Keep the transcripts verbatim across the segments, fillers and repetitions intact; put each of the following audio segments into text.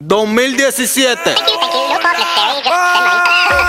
dos mil diecisiete. Ah,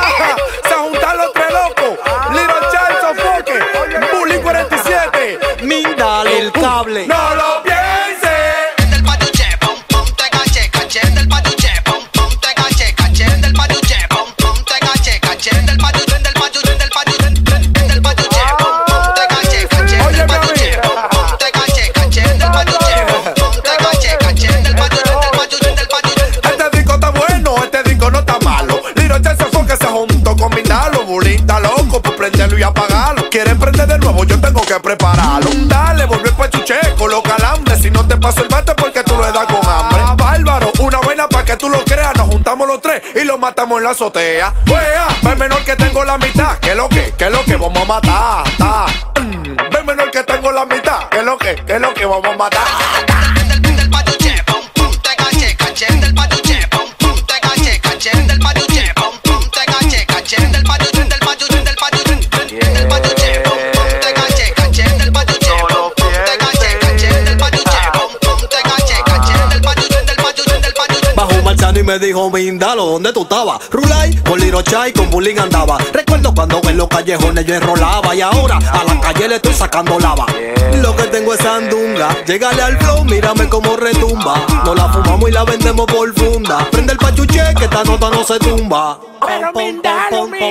se juntan los tres locos. Little Child Sofoque, Bully cuarenta y siete. Mindale el cable. No lo pienses. Del paduche, pom pom te caché, caché del paduche, pom pom te caché, caché del paduche, pom pom te caché, caché del paduche, del paduche, del paduche, del paduche, pom pom te caché, caché del paduche, pom pom te caché, caché del paduche, pom pom te caché, caché del paduche, del paduche, del paduche. Este disco está bueno, este disco no está malo. Little Child Sofoque se juntó con Mindalo. Bully está loco por prenderlo y apagarlo. Quieren prender de nuevo, yo tengo que prepararlo. Dale, volvió el pachuche, coloca alambre. Si no te paso el bate porque tú le das con hambre. Bárbaro, una vaina para que tú lo creas. Nos juntamos los tres y lo matamos en la azotea. Wea, ven menor que tengo la mitad. ¿Qué lo que? ¿Qué lo que vamos a matar? Ta. Mm, ven menor que tengo la mitad. ¿Qué lo que? ¿Qué lo que vamos a matar? Del paduche, pom pom te caché, caché del paduche, pom pom te caché, caché del paduche, pom pom te caché, caché del paduche, del paduche, del paduche, del paduche, pom pom te caché, caché del paduche, pom pom te caché, caché del paduche, pom pom te caché, caché del paduche, del paduche, del paduche. Bajo Marciano y me dijo, Mindalo, ¿dónde tú estabas? Rulay, con Little Child, con Bullying andaba. Recuerdo cuando en los callejones yo enrolaba. Y ahora a la calle le estoy sacando lava. Lo que tengo es sandunga. Llegale al flow, mírame como retumba. No la fumamos y la vendemos por funda. Prende el pachuche que esta nota no se tumba. Pero Mindalo, mío.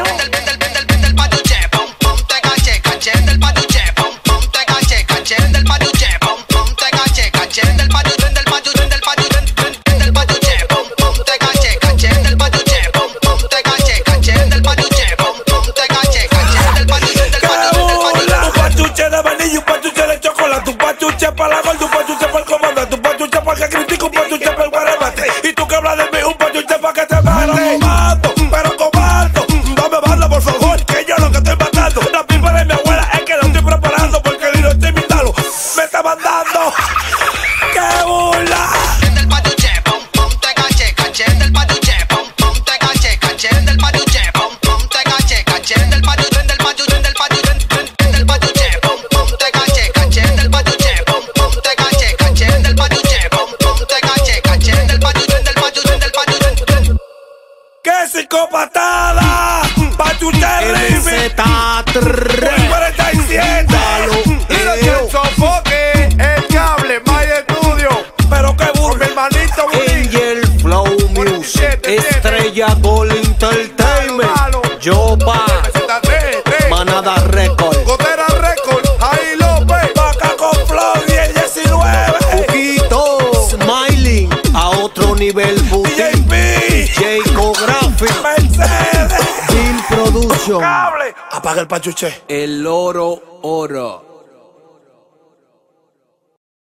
Del paduche, pom pom te caché, caché del paduche, pom pom te caché, caché del paduche, pom pom te caché, caché del paduche, del paduche, del paduche, del paduche, pom pom te caché, caché del paduche, pom pom te caché, caché del paduche, pom pom te caché, caché del paduche, del paduche, del paduche. Un pachuche de vainilla y un pachuche de chocolate. Un pachuche para la gorda, un pachuche para el comandante. Un pachuche para que critique, un pachuche para el guaremate. Y tú que hablas de mí, un pachuche para que te mate. Mato, pero comando. Dame banda, por favor, que yo lo que estoy matando. La pipa de mi abuela es que la estoy preparando. Porque el hilo estoy Mindalo me está mandando. ¡Qué burla! Del paduche, pom pom te caché, caché del paduche, pom pom te caché, caché del paduche, pom pom te caché, caché del paduche, del paduche, del paduche, del paduche, pom pom te caché, caché del paduche, pom pom te caché, caché del paduche, pom pom te caché, caché del paduche, del paduche, del paduche. ¡Qué psicopatada! ¡Pachuche M Z tres. cuarenta y siete! Little Child Sofoque, el cable, My Studio. Pero qué burro, mi hermanito Bully. Angel Flow Music, Estrella Gold Entertainment, Yopa, Manada Record, Gotera Record, Javi López, Vaca con Flow y el diecinueve. Poquito, Smiling, a otro nivel, D J Boutique, P, Jaycographic, Mercedes, Team Production, cable. Apaga el pachuche. El Oro Oro.